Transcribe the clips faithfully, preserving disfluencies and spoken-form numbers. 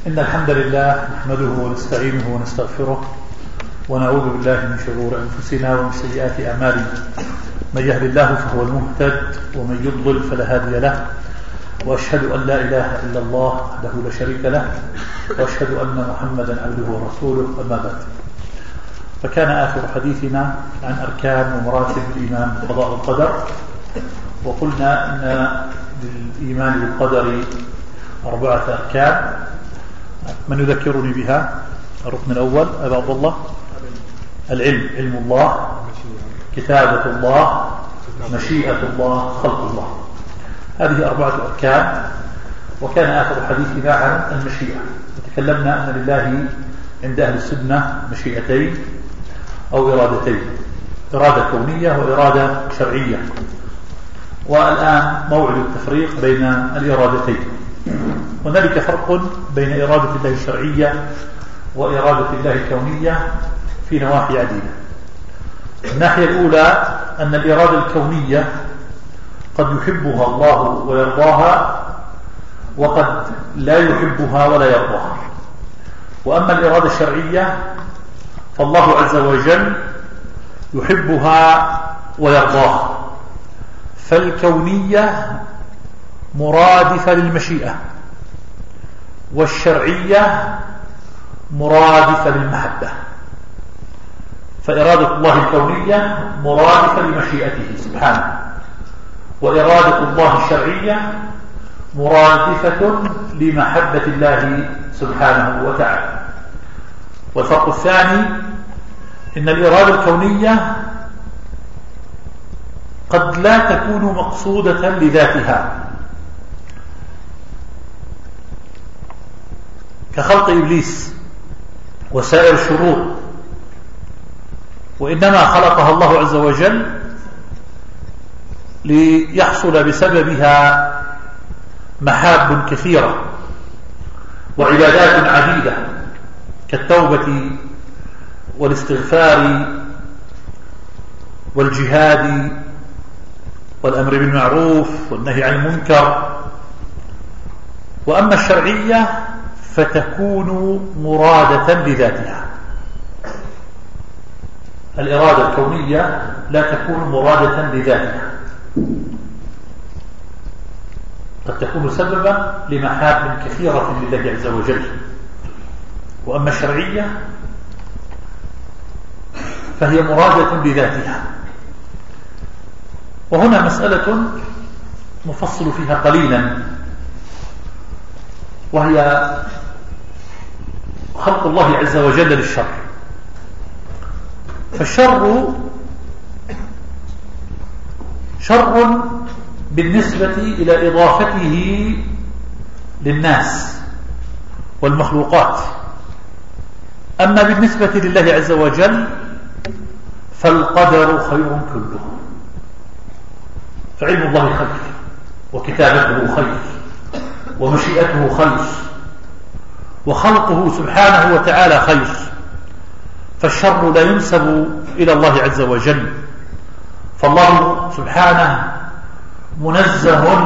إن الحمد لله نحمده ونستعينه ونستغفره ونعوذ بالله من شرور أنفسنا ومن سيئات أعمالنا. من يهد الله فهو المهتد ومن يضلل فلا هادي له، وأشهد أن لا إله إلا الله وحده لا شريك له، وأشهد أن محمدا عبده ورسوله. أما بعد، فكان آخر حديثنا عن أركان ومراتب الإيمان بالقضاء والقدر، وقلنا أن للإيمان بالقدر أربعة أركان. من يذكرني بها؟ الركن الأول أبا عبد الله. العلم، علم الله، كتابة الله، مشيئة الله، خلق الله. هذه أربعة أركان. وكان آخر حديثنا عن المشيئة، وتكلمنا أن لله عند أهل السنة مشيئتين أو إرادتين، إرادة كونية وإرادة شرعية. والآن موعد التفريق بين الإرادتين. هنالك فرق بين إرادة الله الشرعية وإرادة الله الكونية في نواحي عديدة. الناحية الأولى أن الإرادة الكونية قد يحبها الله ويرضاها، وقد لا يحبها ولا يرضاها. وأما الإرادة الشرعية فالله عز وجل يحبها ويرضاها، فالكونية مرادفة للمشيئة، والشرعية مرادفة للمحبة. فإرادة الله الكونية مرادفة لمشيئته سبحانه، وإرادة الله الشرعية مرادفة لمحبة الله سبحانه وتعالى. والفرق الثاني إن الإرادة الكونية قد لا تكون مقصودة لذاتها، كخلق إبليس وسائر الشرور، وإنما خلقها الله عز وجل ليحصل بسببها محاب كثيرة وعبادات عديدة، كالتوبة والاستغفار والجهاد والأمر بالمعروف والنهي عن المنكر. وأما الشرعية فتكون مرادة لذاتها. الإرادة الكونية لا تكون مرادة لذاتها، قد تكون سببا لمحاب كثيرة لله عز وجل. وأما الشرعية فهي مرادة لذاتها. وهنا مسألة نفصل فيها قليلا، وهي خلق الله عز وجل للشر. فالشر شر بالنسبة إلى إضافته للناس والمخلوقات. أما بالنسبة لله عز وجل فالقدر خير كله. فعلم الله خير، وكتابته خير، ومشيئته خير، وخلقه سبحانه وتعالى خير. فالشر لا ينسب إلى الله عز وجل، فالله سبحانه منزه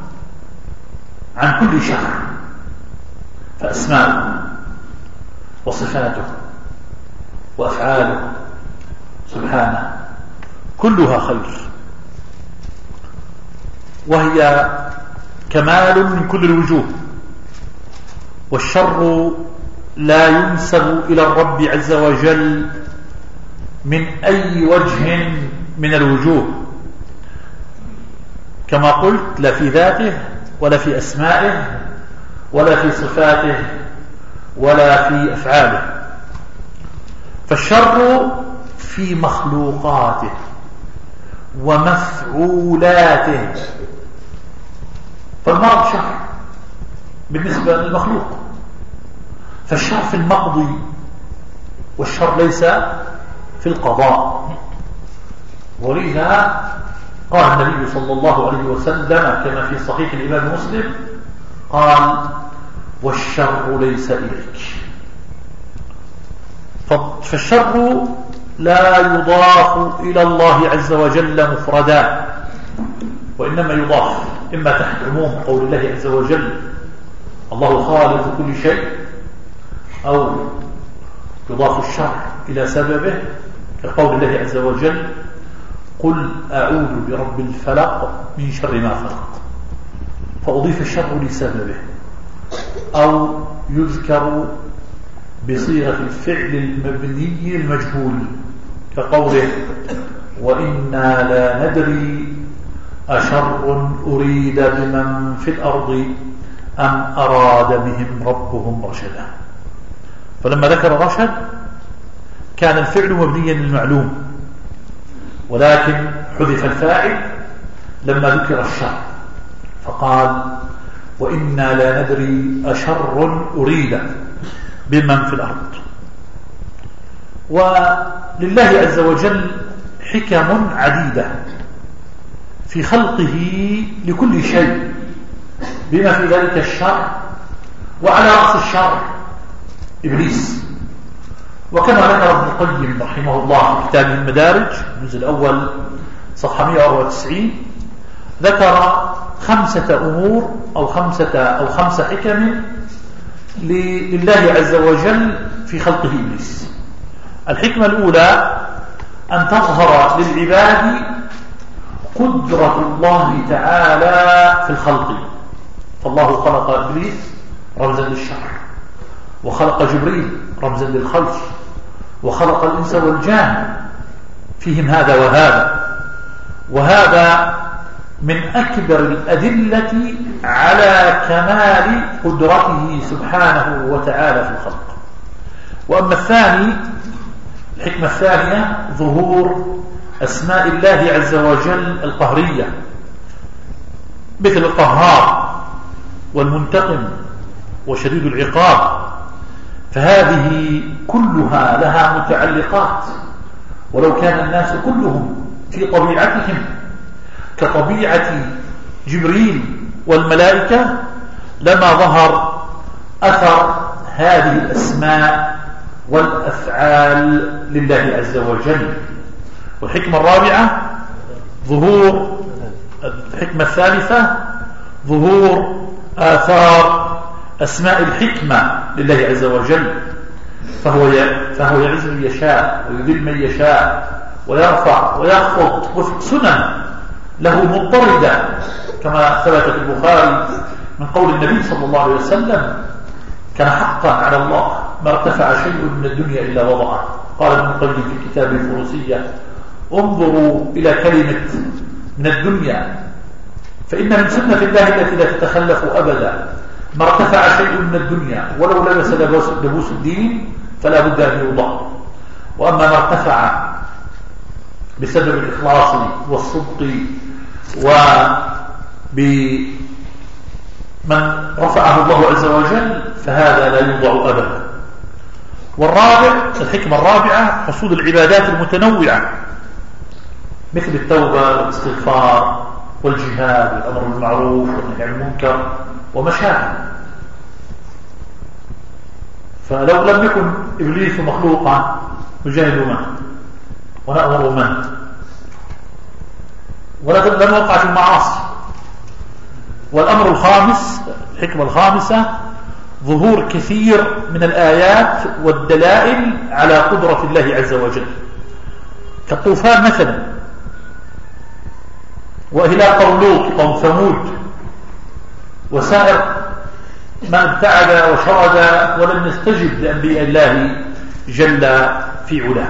عن كل شر. فأسماؤه وصفاته وأفعاله سبحانه كلها خير، وهي كمال من كل الوجوه. والشر لا ينسب إلى الرب عز وجل من أي وجه من الوجوه، كما قلت، لا في ذاته ولا في أسمائه ولا في صفاته ولا في أفعاله. فالشر في مخلوقاته ومفعولاته. فالمرض شر بالنسبة للمخلوق، فالشر في المقضي، والشر ليس في القضاء. ولذا قال النبي صلى الله عليه وسلم كما في صحيح الإمام مسلم، قال: والشر ليس إليك. فالشر لا يضاف إلى الله عز وجل مفردا، وإنما يضاف إما تحت عموم قول الله عز وجل: الله خالق كل شيء، أو يضاف الشر إلى سببه كقول الله عز وجل قل أعوذ برب الفلق من شر ما خلق، فأضيف الشر لسببه، أو يذكر بصيغة الفعل المبني المجهول كقوله وإنا لا ندري أشر أريد بمن في الأرض أم أراد بهم ربهم رشدا. فلما ذكر رشد كان الفعل مبنيا للمعلوم، ولكن حذف الفاعل لما ذكر الشر، فقال وإنا لا ندري أشر أريد بمن في الأرض. ولله عز وجل حكم عديدة في خلقه لكل شيء بما في ذلك الشر، وعلى رأس الشر إبليس. وكما ذكر ابن القيم رحمه الله في كتابه المدارج الجزء الأول صفحة مئة وأربعة وتسعين ذكر خمسة أمور أو خمسة أو خمس حكم لله عز وجل في خلقه إبليس. الحكمة الأولى أن تظهر للعباد قدرة الله تعالى في الخلق. فالله خلق إبليس رمزا للشر، وخلق جبريل رمزا للخلق، وخلق الإنس والجان فيهم هذا وهذا، وهذا من أكبر الأدلة على كمال قدرته سبحانه وتعالى في الخلق. وأما الثاني الحكمة الثانية ظهور أسماء الله عز وجل القهرية، مثل القهار والمنتقم وشديد العقاب، فهذه كلها لها متعلقات. ولو كان الناس كلهم في طبيعتهم كطبيعة جبريل والملائكة لما ظهر أثر هذه الأسماء والأفعال لله عز وجل. والحكمة الرابعة ظهور الحكمة الثالثة ظهور آثار أسماء الحكمة لله عز وجل، فهو فهو يعز من يشاء ويذل من يشاء ويرفع ويخفض سنن له مضطردة، كما ثبت في البخاري من قول النبي صلى الله عليه وسلم كان حقا على الله ما ارتفع شيء من الدنيا إلا وضعه. قال ابن القيم في كتابه الفروسية انظروا إلى كلمة من الدنيا، فإن من سنة الله التي لا تتخلف أبدا ما ارتفع شيء من الدنيا ولو لبس لبوس الدين فلا بد أن يوضع. وأما ما ارتفع بسبب الإخلاص والصدق وبمن رفعه الله عز وجل فهذا لا يوضع أبدا. والرابع الحكمة الرابعة حصول العبادات المتنوعة مثل التوبة والاستغفار والجهاد والأمر بالمعروف والنهي عن المنكر ومشاكل. فلو لم يكن إبليس مخلوقا نجاهد من ونأمر من ولم وقع في المعاصي. والأمر الخامس الحكمة الخامسة ظهور كثير من الآيات والدلائل على قدرة الله عز وجل، كالطوفان مثلا، وإهلاك قوم لوط قوم ثمود، وسائر من ابتعد وشرد ولم يستجب لأنبياء الله جل في علاه.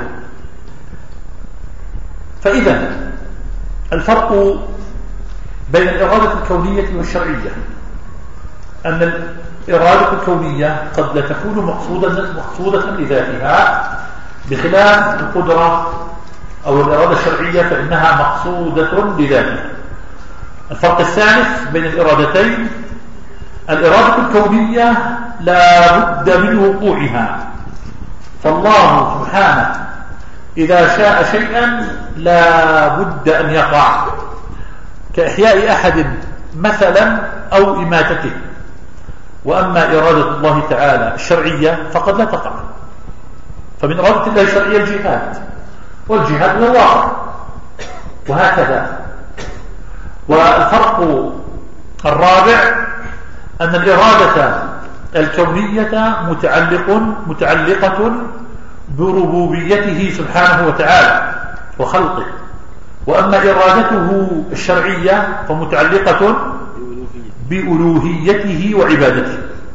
فإذا الفرق بين الإرادة الكونية والشرعية أن الإرادة الكونية قد لا تكون مقصودة مقصودة لذاتها، بخلاف القدرة أو الإرادة الشرعية فإنها مقصودة لذاتها. الفرق الثالث بين الإرادتين الإرادة الكونية لا بد من وقوعها، فالله سبحانه إذا شاء شيئا لا بد أن يقع، كإحياء أحد مثلا أو إماتته. وأما إرادة الله تعالى الشرعية فقد لا تقع، فمن إرادة الله الشرعية الجهاد، والجهاد هو الواقع، وهكذا. والفرق الرابع أن الإرادة الكونية متعلق متعلقة بربوبيته سبحانه وتعالى وخلقه، وأما إرادته الشرعية فمتعلقة بألوهيته وعبادته.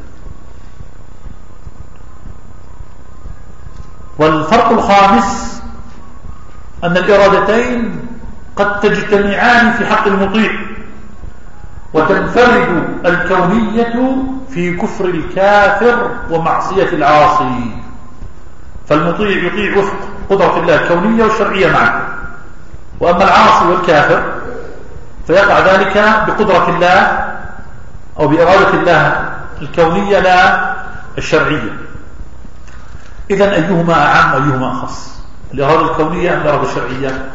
والفرق الخامس أن الإرادتين قد تجتمعان في حق المطيع، وتنفرد الكونية في كفر الكافر ومعصية العاصي. فالمطيع يطيع وفق قدرة الله الكونية والشرعية معا، وأما العاصي والكافر فيقع ذلك بقدرة الله أو بإرادة الله الكونية لا الشرعية. إذن أيهما أعم أيهما أخص، الإرادة الكونية أم الإرادة الشرعية؟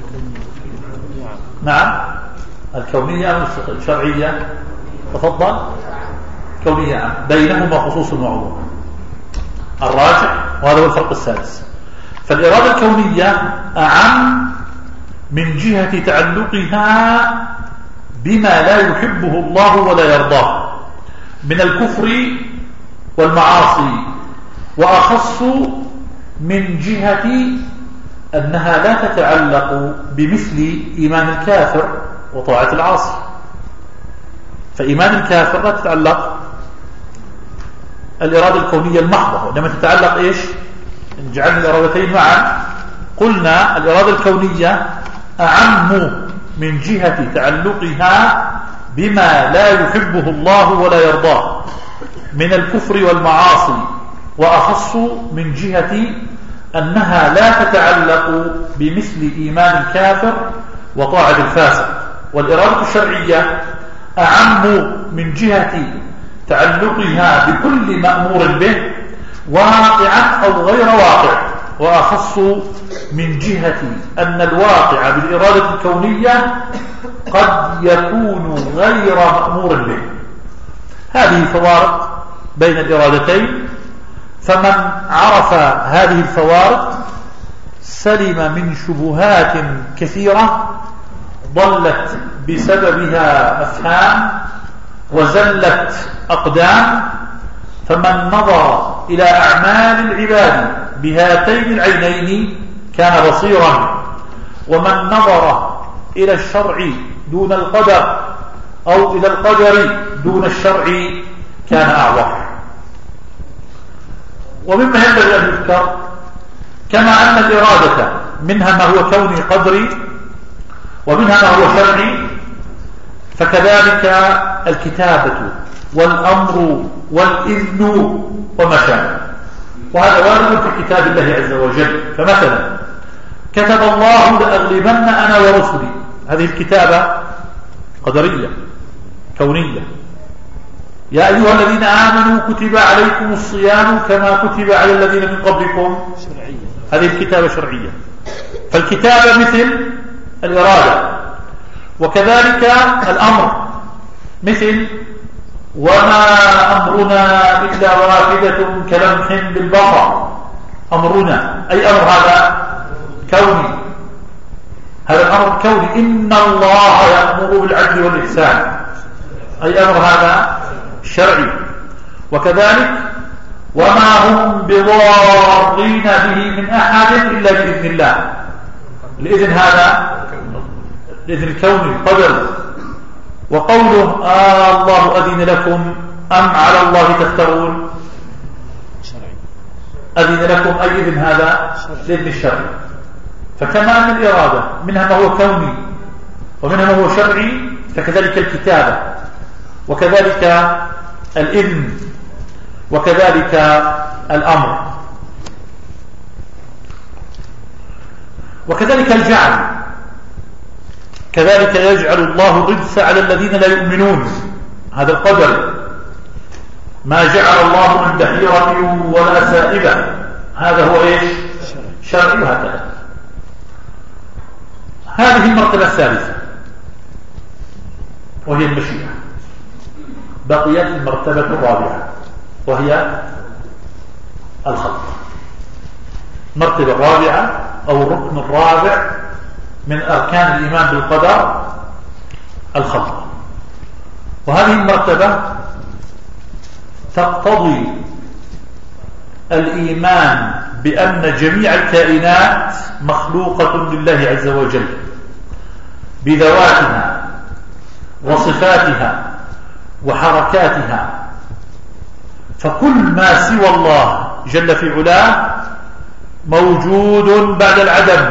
نعم، الكونية أم الشرعية؟ تفضل. كونية أعم، بينهما خصوص وعموم الراجح، وهذا هو الفرق السادس. فالإرادة الكونية أعم من جهة تعلقها بما لا يحبه الله ولا يرضاه من الكفر والمعاصي، وأخص من جهة أنها لا تتعلق بمثل إيمان الكافر وطاعة العاصي. فإيمان الكافر لا تتعلق الإرادة الكونية المحضة، وإنما تتعلق إيش؟ إن جعلنا الإرادتين معا قلنا الإرادة الكونية أعم من جهة تعلقها بما لا يحبه الله ولا يرضاه من الكفر والمعاصي، وأخص من جهة أنها لا تتعلق بمثل إيمان الكافر وطاعة الفاسق. والإرادة الشرعية أعم من جهة تعلقها بكل مأمور به واقعا أو غير واقع، وأخص من جهة أن الواقع بالإرادة الكونية قد يكون غير مأمور به. هذه فوارق بين الإرادتين، فمن عرف هذه الفوارق سلم من شبهات كثيرة ضلت بسببها أفهام وزلت أقدام. فمن نظر إلى أعمال العباد بهاتين العينين كان بصيرا، ومن نظر إلى الشرع دون القدر أو إلى القدر دون الشرع كان أعور. ومما ينبغي أن يذكر كما أن الإرادة منها ما هو كوني قدري ومنها ما هو شرعي، فكذلك الكتابة والأمر والإذن وما شابه، وهذا وارد في كتاب الله عز وجل. فمثلا كتب الله لأغلبن أنا ورسلي، هذه الكتابة قدرية كونية. يا أيها الذين آمنوا كتب عليكم الصيام كما كتب على الذين من قبلكم، هذه الكتابة شرعية. فالكتابة مثل الإرادة، وكذلك الأمر مثل وما أمرنا إلا واحدة كلمح بالبصر. أمرنا أي أمر هذا كوني، هذا الأمر كوني. إن الله يأمر بالعدل والإحسان، أي أمر هذا شرعي. وكذلك وما هم بضارين به من أحد إلا بإذن الله، الإذن هذا الإذن الكوني القدر. وقوله آه الله أذن لكم أم على الله تفترون، أذن لكم أي إذن هذا الإذن الشرعي. فكما أن الإرادة منها ما هو كوني ومنها ما هو شرعي، فكذلك الكتابة وكذلك الإذن وكذلك الأمر وكذلك الجعل. كذلك يجعل الله الرجس على الذين لا يؤمنون، هذا القدر. ما جعل الله من بحيرة ولا سائبة، هذا هو إيش؟ شرعي. هكذا هذه المرتبة الثالثة وهي المشيئة. بقيت المرتبة الرابعة وهي الخلق. المرتبة الرابعة أو الركن الرابع من أركان الإيمان بالقدر الخلق. وهذه المرتبة تقتضي الإيمان بأن جميع الكائنات مخلوقة لله عز وجل بذواتها وصفاتها وحركاتها، فكل ما سوى الله جل في علاه موجود بعد العدم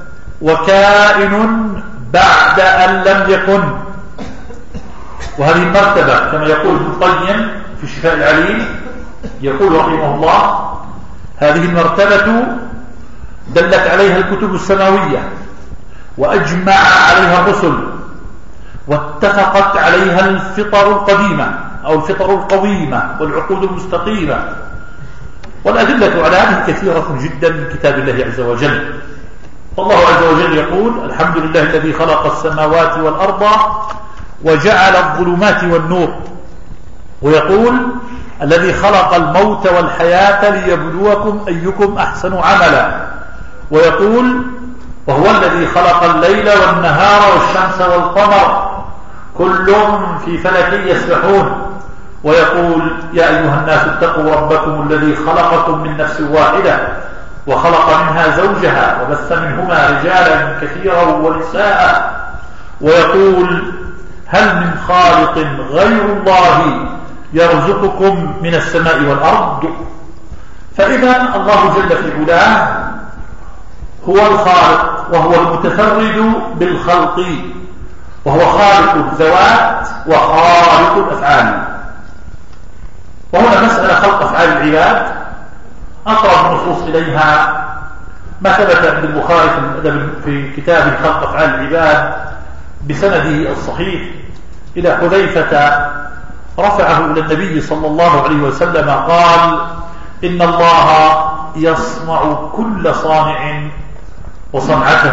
وكائن بعد أن لم يكن. وهذه المرتبة كما يقول ابن القيم في شفاء العليل، يقول رحمه الله: هذه المرتبة دلت عليها الكتب السماوية وأجمع عليها الرسل واتفقت عليها الفطر القديمة أو الفطر القويمة والعقول المستقيمة، والأدلة على هذه كثيرة جدا من كتاب الله عز وجل. فالله عز وجل يقول: الحمد لله الذي خلق السماوات والأرض وجعل الظلمات والنور، ويقول: الذي خلق الموت والحياة ليبلوكم أيكم أحسن عملا، ويقول: وهو الذي خلق الليل والنهار والشمس والقمر كل في فلك يسبحون، ويقول: يا أيها الناس اتقوا ربكم الذي خلقكم من نفس واحدة وخلق منها زوجها وبث منهما رجالا كثيرا ونساء، ويقول: هل من خالق غير الله يرزقكم من السماء والأرض؟ فإذا الله جل في علاه هو الخالق وهو المتفرد بالخلق، وهو خالق الذوات وخالق الأفعال. وهنا مسألة خلق أفعال العباد أقرب النصوص إليها ما ثبت عند البخاري في كتابه خلق أفعال العباد بسنده الصحيح إلى حذيفة رفعه إلى النبي صلى الله عليه وسلم قال: إن الله يصنع كل صانع وصنعته.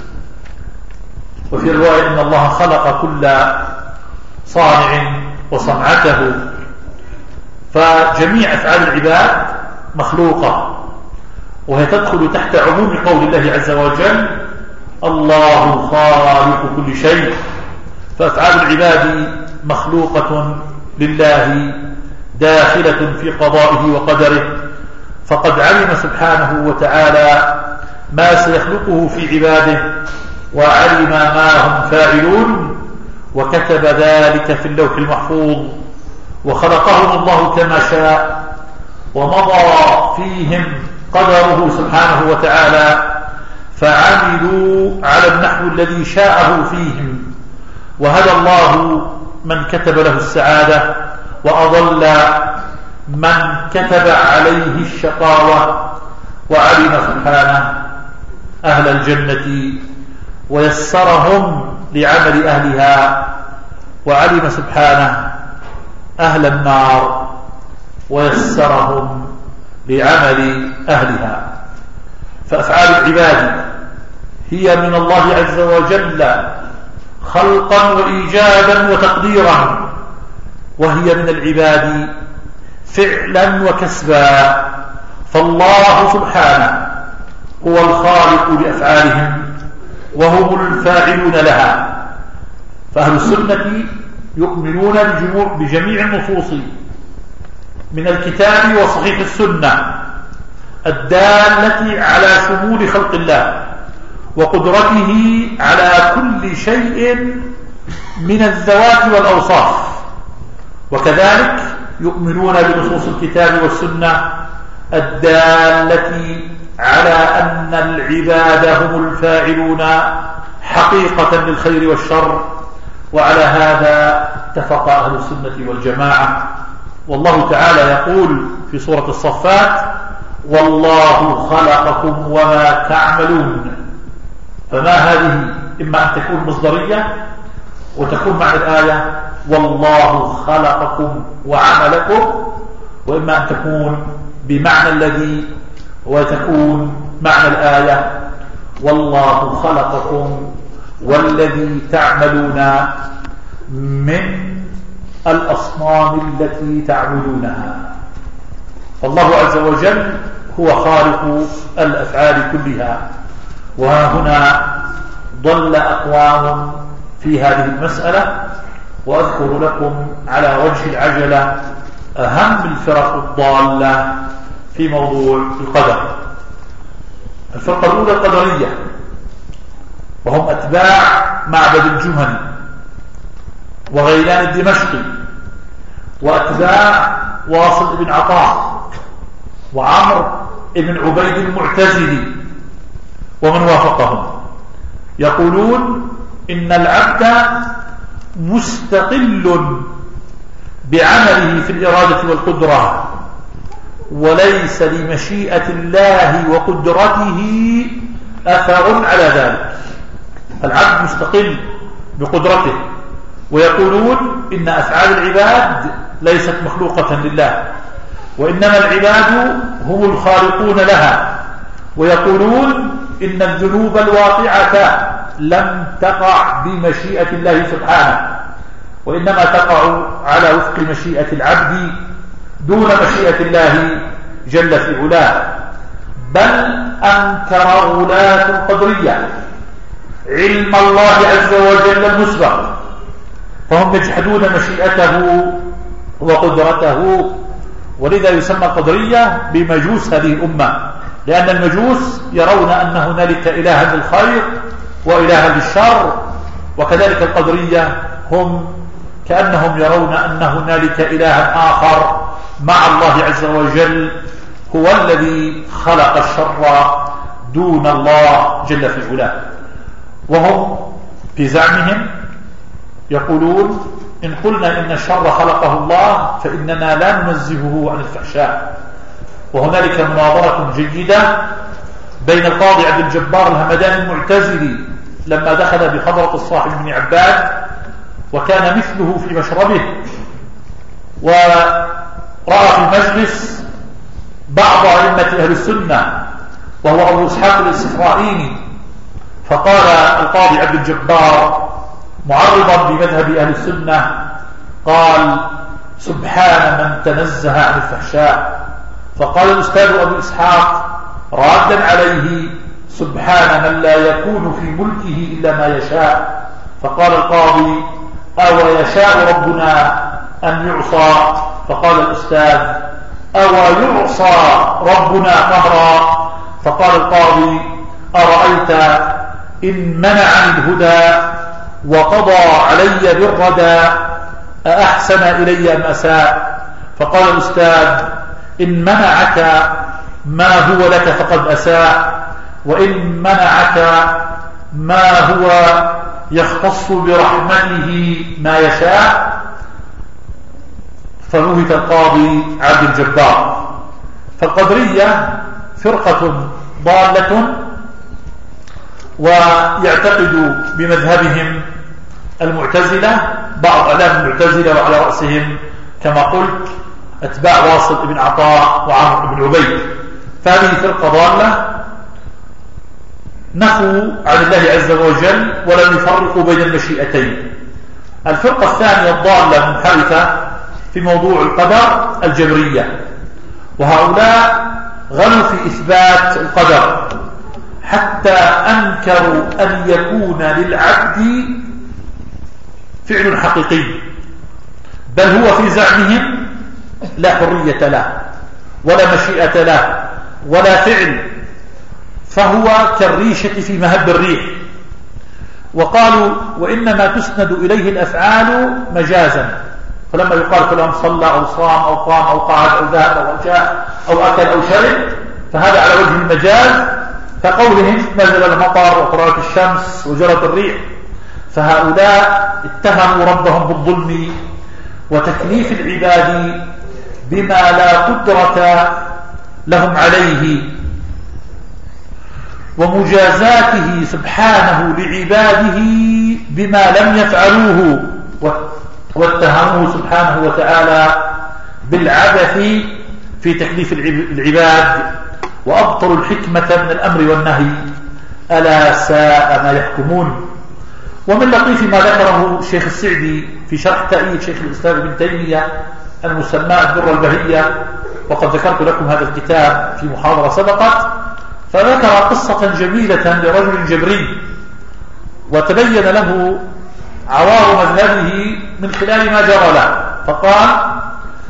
وفي رواية: إن الله خلق كل صانع وصنعته. فجميع أفعال العباد مخلوقة، وهي تدخل تحت عموم قول الله عز وجل: الله خالق كل شيء. فأفعال العباد مخلوقة لله داخلة في قضائه وقدره، فقد علم سبحانه وتعالى ما سيخلقه في عباده وعلم ما هم فاعلون، وكتب ذلك في اللوح المحفوظ، وخلقهم الله كما شاء، ومضى فيهم قدره سبحانه وتعالى، فعملوا على النحو الذي شاءه فيهم، وهدى الله من كتب له السعادة، وأضل من كتب عليه الشقاوة، وعلم سبحانه أهل الجنة ويسرهم لعمل أهلها، وعلم سبحانه أهل النار ويسرهم لعمل أهلها. فأفعال العباد هي من الله عز وجل خلقا وإيجادا وتقديرا، وهي من العباد فعلا وكسبا. فالله سبحانه هو الخالق لأفعالهم وهم الفاعلون لها. فأهل السنة يؤمنون بجميع النصوص من الكتاب وصحيح السنة الدالة على شمول خلق الله وقدرته على كل شيء من الذوات والأوصاف، وكذلك يؤمنون بنصوص الكتاب والسنة الدالة على أن العباد هم الفاعلون حقيقة للخير والشر. وعلى هذا اتفق أهل السنة والجماعة. والله تعالى يقول في سورة الصفات: والله خلقكم وما تعملون. فما هذه؟ إما أن تكون مصدرية وتكون معنى الآية والله خلقكم وعملكم، وإما أن تكون بمعنى الذي وتكون معنى الآية والله خلقكم والذي تعملون من الأصنام التي تعبدونها. فالله عز وجل هو خالق الأفعال كلها. وها هنا ضل أقوام في هذه المسألة، وأذكر لكم على وجه العجلة أهم الفرق الضالة في موضوع القدر. الفرقة الأولى القدرية، وهم أتباع معبد الجهني وغيلان الدمشقي وأتباع واصل بن عطاء وعمر بن عبيد المعتزلي ومن وافقهم. يقولون إن العبد مستقل بعمله في الإرادة والقدرة، وليس لمشيئة الله وقدرته أثر على ذلك. العبد مستقل بقدرته، ويقولون إن أفعال العباد ليست مخلوقة لله، وإنما العباد هم الخالقون لها. ويقولون إن الذنوب الواقعة لم تقع بمشيئة الله سبحانه، وإنما تقع على وفق مشيئة العبد دون مشيئة الله جل في علاه. بل أنكر غلاة القدرية علم الله عز وجل المسبق، فهم يجحدون مشيئته وقدرته، ولذا يسمى القدرية بمجوس هذه الأمة، لأن المجوس يرون أن هنالك إلها للخير وإلها للشر، وكذلك القدرية هم كأنهم يرون أن هنالك إلها آخر مع الله عز وجل هو الذي خلق الشر دون الله جل في علاه. وهم في زعمهم يقولون إن قلنا إن الشر خلقه الله فإننا لا ننزهه عن الفحشاء. وهنالك مناظرة جيدة بين القاضي عبد الجبار الهمداني المعتزلي لما دخل بحضرة الصاحب بن عباد، وكان مثله في مشربه، ورأى في المجلس بعض أئمة أهل السنة وهو أبو إسحاق الإسرائيلي، فقال القاضي عبد الجبار معرضا بمذهب أهل السنة، قال سبحان من تنزه عن الفحشاء. فقال الأستاذ أبو إسحاق رادا عليه سبحان من لا يكون في ملكه إلا ما يشاء. فقال القاضي أو يشاء ربنا أن يعصى؟ فقال الأستاذ أو يعصى ربنا قهرا؟ فقال القاضي أرأيت إن منعني الهدى وقضى علي بالردى أأحسن إلي أم أساء؟ فقال الأستاذ إن منعك ما هو لك فقد أساء، وإن منعك ما هو يختص برحمته ما يشاء. فنهت القاضي عبد الجبار. فالقدرية فرقة ضالة، ويعتقد بمذهبهم المعتزلة، بعض أعلام المعتزلة وعلى رأسهم كما قلت أتباع واصل بن عطاء وعمر بن عبيد. فهذه فرقة ضالة، نفوا عن الله عز وجل ولم يفرقوا بين المشيئتين. الفرقة الثانية الضالة المنحرفة في موضوع القدر الجبرية، وهؤلاء غلوا في إثبات القدر حتى أنكروا أن يكون للعبد فعل حقيقي، بل هو في زعمهم لا حرية له ولا مشيئة له ولا فعل، فهو كالريشة في مهب الريح. وقالوا وإنما تسند إليه الأفعال مجازا، فلما يقال فلان صلى أو صام أو قام أو قعد أو ذهب أو جاء أو أكل أو شرب فهذا على وجه المجاز، كقولهم نزل المطر وطلعت الشمس وجرت الريح. فهؤلاء اتهموا ربهم بالظلم وتكليف العباد بما لا قدرة لهم عليه، ومجازاته سبحانه لعباده بما لم يفعلوه، واتهموه سبحانه وتعالى بالعبث في تكليف العباد، وأبطلوا الحكمة من الأمر والنهي، ألا ساء ما يحكمون. ومن لطيف ما ذكره الشيخ السعدي في شرح تأييد شيخ الإسلام ابن تيمية المسمى الدرة البهية، وقد ذكرت لكم هذا الكتاب في محاضرة سبقت، فذكر قصة جميلة لرجل جبري وتبين له عوار مذهبه من خلال ما جرى له. فقال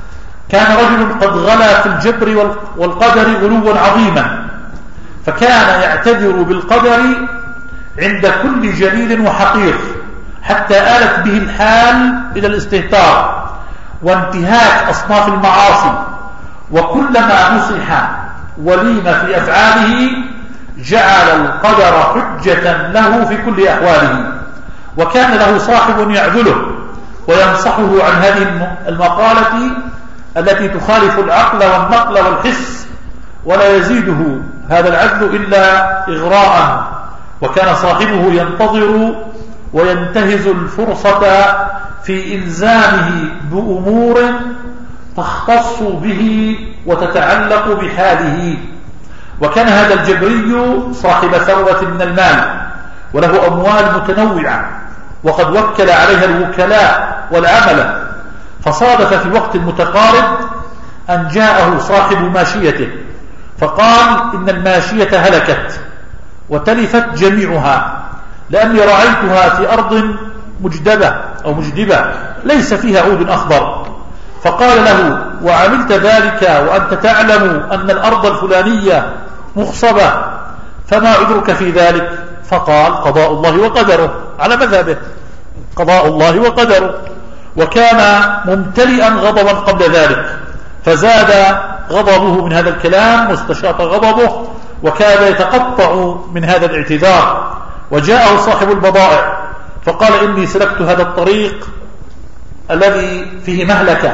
كان رجل قد غلا في الجبر والقدر غلوا عظيما، فكان يعتذر بالقدر عند كل جليل وحقير، حتى آلت به الحال إلى الاستهتار وانتهاك أصناف المعاصي، وكلما نصح وليم في أفعاله جعل القدر حجة له في كل أحواله. وكان له صاحب يعذله وينصحه عن هذه المقالة التي تخالف العقل والنقل والحس، ولا يزيده هذا العدل إلا إغراء. وكان صاحبه ينتظر وينتهز الفرصة في إلزامه بأمور تختص به وتتعلق بحاله. وكان هذا الجبري صاحب ثروة من المال، وله أموال متنوعة، وقد وكل عليها الوكلاء والعمل. فصادف في وقت متقارب أن جاءه صاحب ماشيته فقال إن الماشية هلكت وتلفت جميعها، لأني رأيتها في أرض مجدبة أو مجدبة ليس فيها عود أخضر. فقال له: وعملت ذلك وأنت تعلم أن الأرض الفلانية مخصبة، فما عذرك في ذلك؟ فقال: قضاء الله وقدره، على مذهبه قضاء الله وقدره. وكان ممتلئا غضبا قبل ذلك، فزاد غضبه من هذا الكلام واستشاط غضبه، وكاد يتقطع من هذا الاعتذار. وجاءه صاحب البضائع فقال: إني سلكت هذا الطريق الذي فيه مهلكة.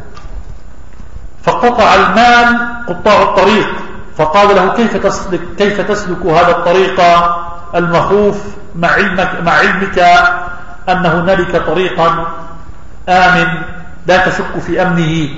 فقطع المال قطاع الطريق، فقال له: كيف تسلك, كيف تسلك هذا الطريق المخوف مع علمك, مع علمك أن هنالك طريقا آمن لا تشك في أمنه؟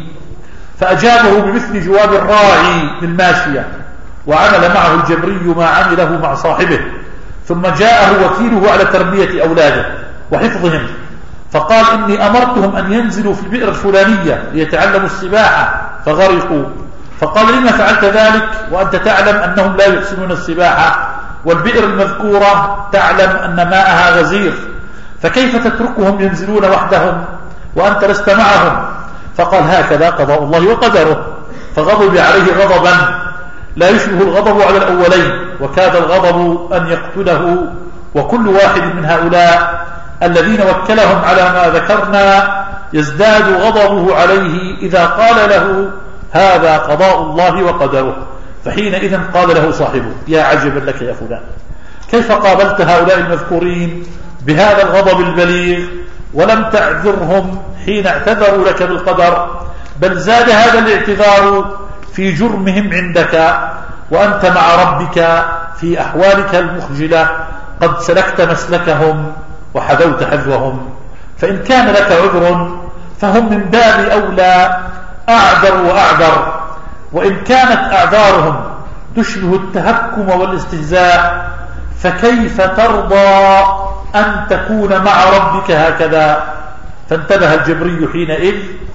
فأجابه بمثل جواب الراعي للماشية، وعمل معه الجبري ما عمله مع صاحبه. ثم جاءه وكيله على تربية أولاده وحفظهم، فقال: إني أمرتهم أن ينزلوا في البئر الفلانية ليتعلموا السباحة فغرقوا. فقال: لما فعلت ذلك وأنت تعلم أنهم لا يحسنون السباحة، والبئر المذكورة تعلم أن ماءها غزير، فكيف تتركهم ينزلون وحدهم وأنت لست معهم؟ فقال: هكذا قضاء الله وقدره. فغضب عليه غضبا لا يشبه الغضب على الأولين، وكاد الغضب أن يقتله. وكل واحد من هؤلاء الذين وكلهم على ما ذكرنا يزداد غضبه عليه إذا قال له: هذا قضاء الله وقدره. فحينئذ قال له صاحبه: يا عجبا لك يا فلان، كيف قابلت هؤلاء المذكورين بهذا الغضب البليغ ولم تعذرهم حين اعتذروا لك بالقدر، بل زاد هذا الاعتذار في جرمهم عندك، وأنت مع ربك في أحوالك المخجلة قد سلكت مسلكهم وحذوت حذوهم. فإن كان لك عذر فهم من باب أولى أعذر وأعذر، وإن كانت أعذارهم تشبه التهكم والاستهزاء فكيف ترضى أن تكون مع ربك هكذا؟ فانتبه الجبري حينئذ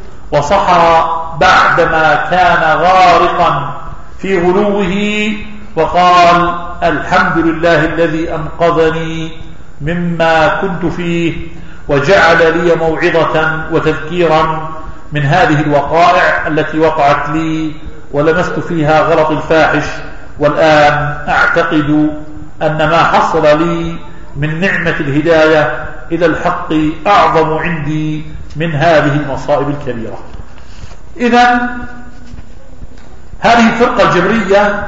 وصحى بعدما كان غارقا في غلوه وقال: الحمد لله الذي أنقذني مما كنت فيه وجعل لي موعظة وتذكيرا من هذه الوقائع التي وقعت لي ولمست فيها غلط الفاحش، والآن أعتقد أن ما حصل لي من نعمة الهداية إلى الحق أعظم عندي من هذه المصائب الكبيرة. إذن هذه الفرقة الجبرية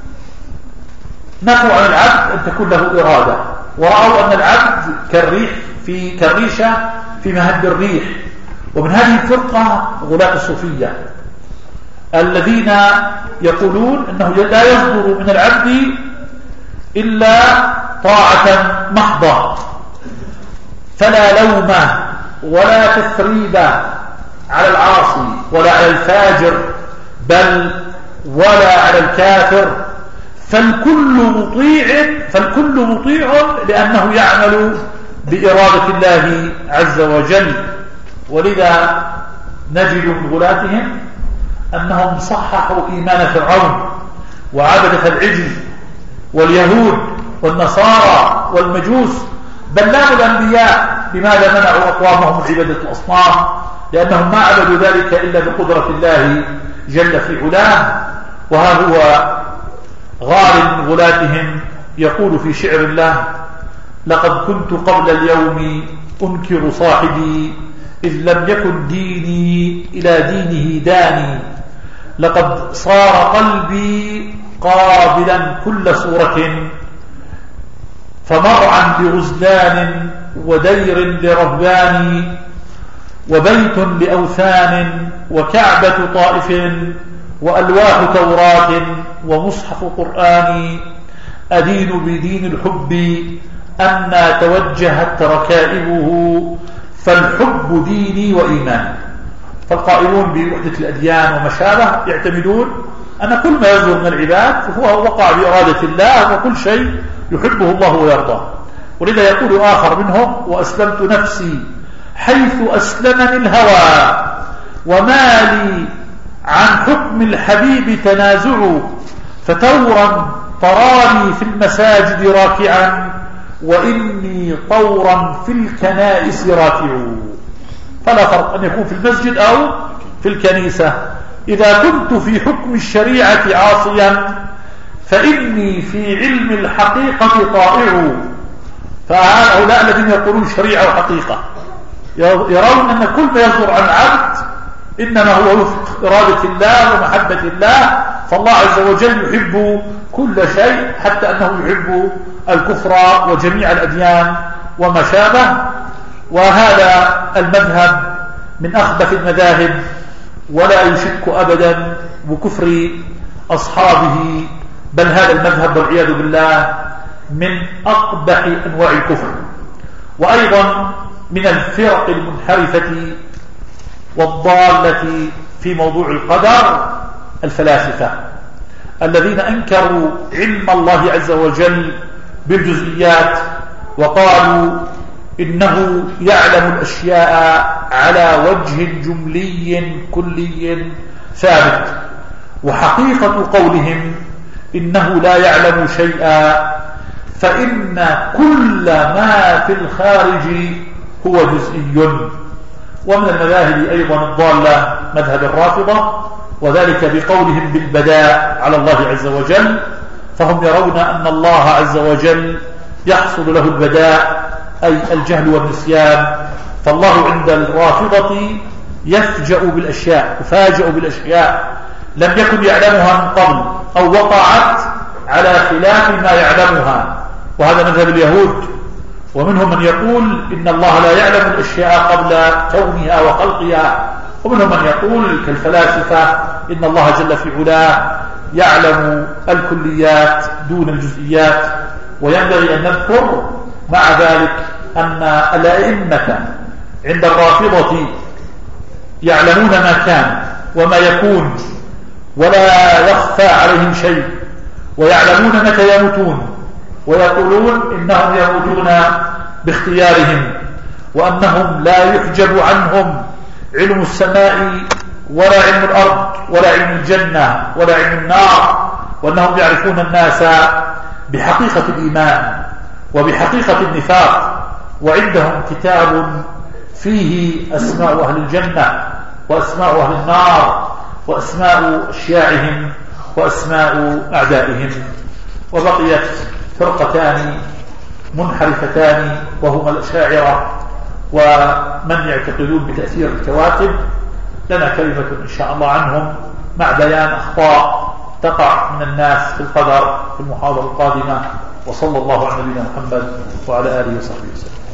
نفوا عن العبد أن تكون له إرادة، ورأوا أن العبد كالريح في كالريشة في مهب الريح. ومن هذه الفرقة غلاة الصوفية الذين يقولون أنه لا يصدر من العبد إلا طاعة محضة، فلا لوم ولا تثريب على العاصي ولا على الفاجر، بل ولا على الكافر، فالكل مطيع فالكل مطيع لأنه يعمل بإرادة الله عز وجل. ولذا نجد من غلاتهم أنهم صححوا إيمان فرعون وعبدة العجل واليهود والنصارى والمجوس، بل لاموا الأنبياء. لماذا منعوا أقوامهم عبادة الأصنام لأنهم ما عبدوا ذلك إلا بقدرة الله جل في علاه. وها هو غار من غلاتهم يقول في شعر الله: لقد كنت قبل اليوم أنكر صاحبي إذ لم يكن ديني إلى دينه داني، لقد صار قلبي قابلا كل صورة، فمرعا لغزلان ودير لرهبان، وبيت لأوثان وكعبة طائف وألواح توراة ومصحف قرآن، أدين بدين الحب أن توجهت ركائبه، فالحب ديني وإيمان. فالقائلون بوحدة الأديان وما شابه يعتمدون أن كل ما يصدر من العباد هو وقع بإرادة الله، وكل شيء يحبه الله ويرضاه. ولذا يقول آخر منهم: وأسلمت نفسي حيث أسلمني الهوى، وما لي عن حكم الحبيب تنازع، فتورا تراني في المساجد راكعا، وإني طورا في الكنائس راكع. فلا فرق أن يكون في المسجد أو في الكنيسة. إذا كنت في حكم الشريعة عاصيا فإني في علم الحقيقة طائع. فهؤلاء الذين يقولون شريعة وحقيقة يرون أن كل ما يصدر عن عبد إنما هو وفق إرادة الله ومحبة الله، فالله عز وجل يحب كل شيء حتى أنه يحب الكفر وجميع الأديان وما شابه. وهذا المذهب من أخبث المذاهب، ولا يشك أبدا بكفر أصحابه، بل هذا المذهب والعياذ بالله من أقبح أنواع الكفر. وأيضا من الفرق المنحرفة والضالة في موضوع القدر الفلاسفة الذين أنكروا علم الله عز وجل بالجزئيات، وقالوا إنه يعلم الأشياء على وجه جملي كلي ثابت. وحقيقة قولهم إنه لا يعلم شيئا، فإن كل ما في الخارج هو جزئي. ومن المذاهب أيضا الضالة مذهب الرافضة، وذلك بقولهم بالبداء على الله عز وجل، فهم يرون أن الله عز وجل يحصل له البداء أي الجهل والنسيان. فالله عند الرافضة يفجأ بالأشياء، يفاجأ بالأشياء لم يكن يعلمها من قبل أو وقعت على خلاف ما يعلمها، وهذا مذهب اليهود. ومنهم من يقول إن الله لا يعلم الأشياء قبل كونها وخلقها، ومنهم من يقول كالفلاسفة إن الله جل في علاه يعلم الكليات دون الجزئيات. وينبغي أن نذكر مع ذلك أن الأئمة عند الرافضة يعلمون ما كان وما يكون، ولا يخفى عليهم شيء، ويعلمون متى يموتون، ويقولون إنهم يموتون باختيارهم، وأنهم لا يحجب عنهم علم السماء ولا علم الأرض ولا علم الجنة ولا علم النار، وأنهم يعرفون الناس بحقيقة الإيمان وبحقيقة النفاق، وعندهم كتاب فيه أسماء أهل الجنة وأسماء أهل النار وأسماء أشياعهم وأسماء أعدائهم. وبقيت فرقتان منحرفتان وهما الأشاعرة ومن يعتقدون بتأثير الكواكب. لنا كلمة إن شاء الله عنهم مع بيان أخطاء تقع من الناس في القدر في المحاضرة القادمة. وصلى الله على نبينا محمد وعلى آله وصحبه وسلم.